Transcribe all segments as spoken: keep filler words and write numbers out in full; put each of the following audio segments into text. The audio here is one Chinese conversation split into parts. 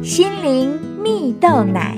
心灵蜜豆奶。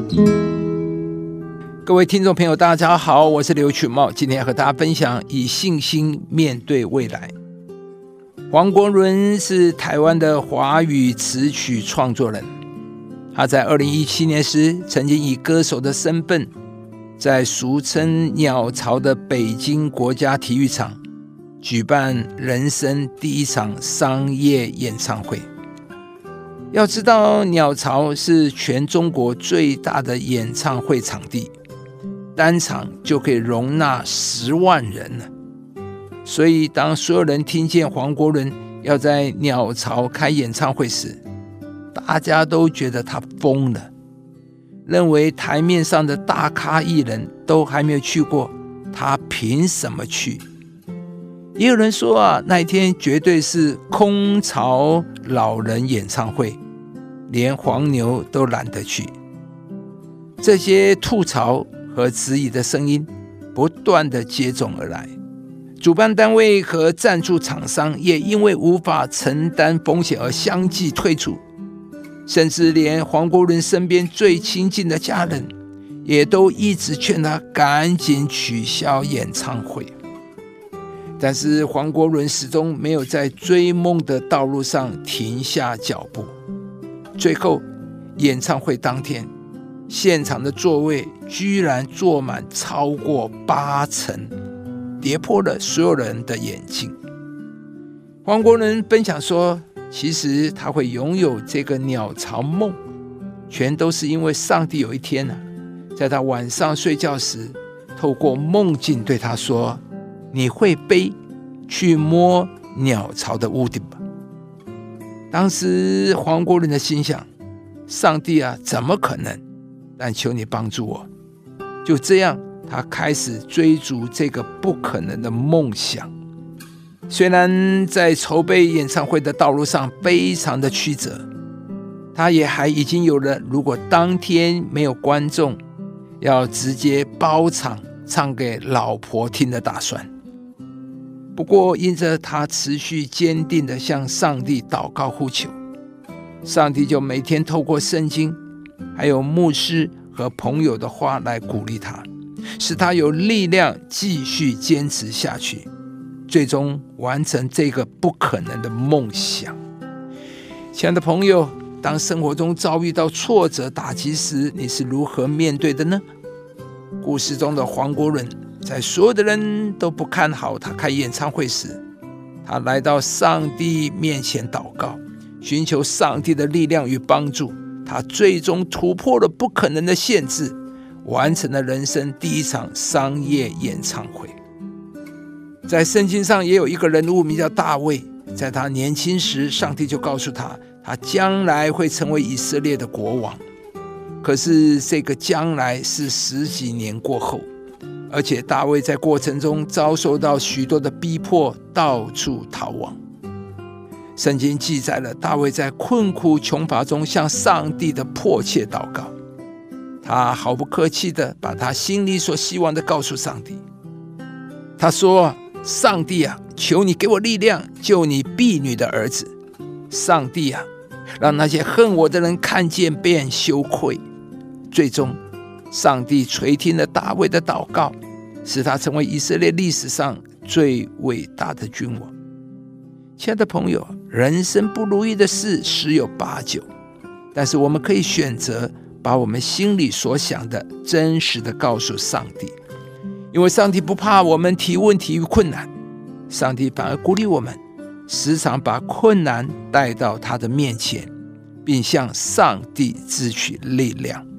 各位听众朋友大家好，我是刘群茂，今天要和大家分享以信心面对未来。黄国伦是台湾的华语词曲创作人，他在二零一七年时曾经以歌手的身份在俗称鸟巢的北京国家体育场举办人生第一场商业演唱会。要知道鸟巢是全中国最大的演唱会场地，单场就可以容纳十万人了。所以当所有人听见黄国伦要在鸟巢开演唱会时，大家都觉得他疯了，认为台面上的大咖艺人都还没有去过，他凭什么去？也有人说啊，那一天绝对是空巢老人演唱会，连黄牛都懒得去。这些吐槽和质疑的声音不断的接踵而来，主办单位和赞助厂商也因为无法承担风险而相继退出，甚至连黄国伦身边最亲近的家人也都一直劝他赶紧取消演唱会。但是黄国伦始终没有在追梦的道路上停下脚步。最后演唱会当天，现场的座位居然坐满超过八成，跌破了所有人的眼镜。黄国伦分享说，其实他会拥有这个鸟巢梦，全都是因为上帝有一天、啊、在他晚上睡觉时，透过梦境对他说，你会飞去摸鸟巢的屋顶吧。当时黄国伦的心想，上帝啊，怎么可能？但求你帮助我。就这样，他开始追逐这个不可能的梦想。虽然在筹备演唱会的道路上非常的曲折，他也还已经有了如果当天没有观众，要直接包场唱给老婆听的打算。不过因着他持续坚定地向上帝祷告呼求，上帝就每天透过圣经还有牧师和朋友的话来鼓励他，使他有力量继续坚持下去，最终完成这个不可能的梦想。亲爱的朋友，当生活中遭遇到挫折打击时，你是如何面对的呢？故事中的黄国伦，在所有的人都不看好他开演唱会时，他来到上帝面前祷告，寻求上帝的力量与帮助。他最终突破了不可能的限制，完成了人生第一场商业演唱会。在圣经上也有一个人物名叫大卫，在他年轻时，上帝就告诉他，他将来会成为以色列的国王。可是这个将来是十几年过后，而且大卫在过程中遭受到许多的逼迫，到处逃亡。圣经记载了大卫在困苦穷乏中向上帝的迫切祷告，他毫不客气地把他心里所希望的告诉上帝。他说，上帝啊，求你给我力量，救你婢女的儿子。上帝啊，让那些恨我的人看见便羞愧。最终上帝垂听了大卫的祷告，使他成为以色列历史上最伟大的君王。亲爱的朋友，人生不如意的事十有八九，但是我们可以选择把我们心里所想的真实的告诉上帝，因为上帝不怕我们提问题与困难，上帝反而鼓励我们时常把困难带到他的面前，并向上帝支取力量。